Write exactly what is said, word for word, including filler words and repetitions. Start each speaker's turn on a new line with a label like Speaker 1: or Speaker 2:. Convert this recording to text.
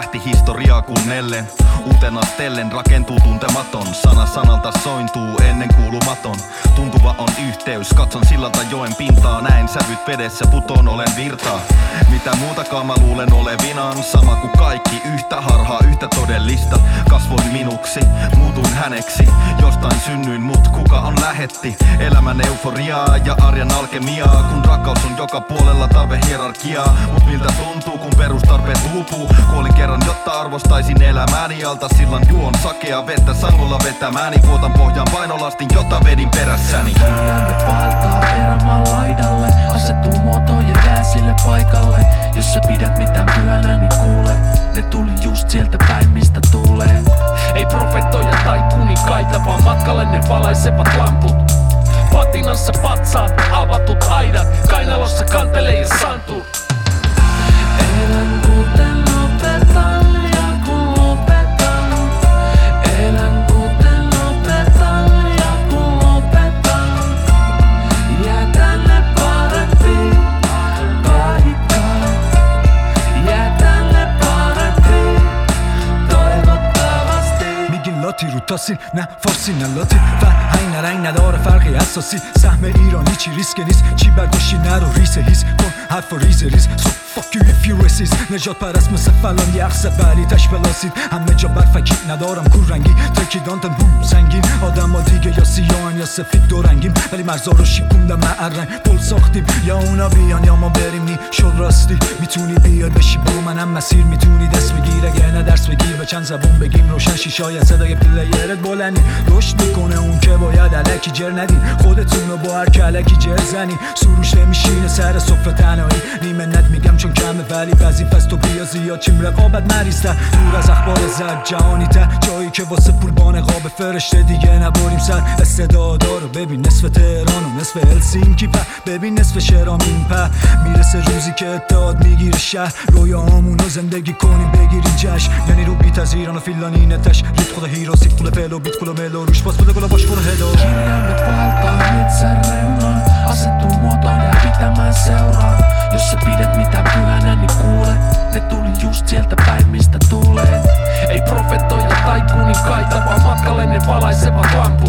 Speaker 1: lähti historiaa kuunnellen. Uutena stellen rakentuu tuntematon. Sana sanalta sointuu ennen kuulumaton. Tuntuva on yhteys, katson sillalta joen pintaa. Näen sävyt vedessä, putoon olen virtaa. Mitä muutakaan mä luulen olevinaan. Sama kuin kaikki, yhtä harhaa, yhtä todellista. Kasvoin minuksi, muutuin häneksi. Jostain synnyin, mut kuka on lähetti? Elämän euforiaa ja arjen alkemiaa. Kun rakkaus on joka puolella, tarve hierarkiaa. Mut miltä tuntuu, kun perustarpeet uupuu? Kuolin kerran, jotta arvostaisin elämääni. Alta sillan juon sakea vettä sangolla vetämääni. Vuotan pohjaan painolastin, jota vedin perässäni.
Speaker 2: Kirjaimet vaeltaa erämaan laidalle. Asettuu muotoon ja jää sille paikalle. Jos sä pidät mitään pyhänä, niin kuule. Ne tuli just sieltä päin, mistä tulee. Ei profetoja tai kuninkaita, vaan matkalle ne valaisevat lamput. Patinassa patsaat, avatut aidat. Kainalossa kantelee ja santuu. Elän kuten lopetan. Ja kun lopetan. Elän kuten lopetan. Ja kun lopetan. Jää tänne parempi paikka. Jää tänne parempi toivottavasti.
Speaker 3: میگین لاتی رو تاسی نه فارسی نه لاتی فر هی نرنگ نداره فرقی اساسی سهم ایرانی چی ریسک نیست چی برداشتی نرو ریسه هیز کن حرف و ریز ریز so fuck you if you racist نجات پرست مثل فلان یه اخصه بری تش بلاسید همه جا برفکی ندارم کور رنگی ترکیدانتن بوم زنگین آدم ها دیگه یا سیاهن یا سفید دو رنگیم ولی مرزا رو شیکوندم معرنگ پل ساختیم یا اونا بیان یا ما بریم نی شد راستی میتونی بیاد بشی با منم مسیر میتونی دست بگیر اگه نه درس بگیر به چند زبون بگیم روشن شی شاید صدای پلیرت بلندی رشد میکنه اون که باید الکی جر ندین خودتون رو با هر کلکی جر زنی سروش نمیشینه سر صفر تنهایی نیمه ند میگم چون کمه ولی بعضی پس تو بیا زیاد چیم رقابت نریستر دور از اخبار زد جهانی تر جایی که واسه پول بانقاب فرشته دیگه نبریم سر استعدادا رو ببین نصف تهران و نصف هلسینکی پر ببین نصف شهرام این پر میرسه روزی که اتحاد میگیره شهر رویاهامون رو زندگی کنیم بگیریم جشن یعنی رو بیت از ایران و فیلانی نتش ریت خود هیرو سیت کل پلو بیت کل ملو روش باز بده گلا باش برو هدو
Speaker 2: Kirjaimet vaeltaa metsän reunaan. Asettuu muotoon ja pitämään seuraa. Jos sä pidät mitään pyhänä, niin kuule. Ne tuli just sieltä päin, mistä tulee. Ei profetoja tai kuninkaita, vaan matkalle ne valaisevat lamput.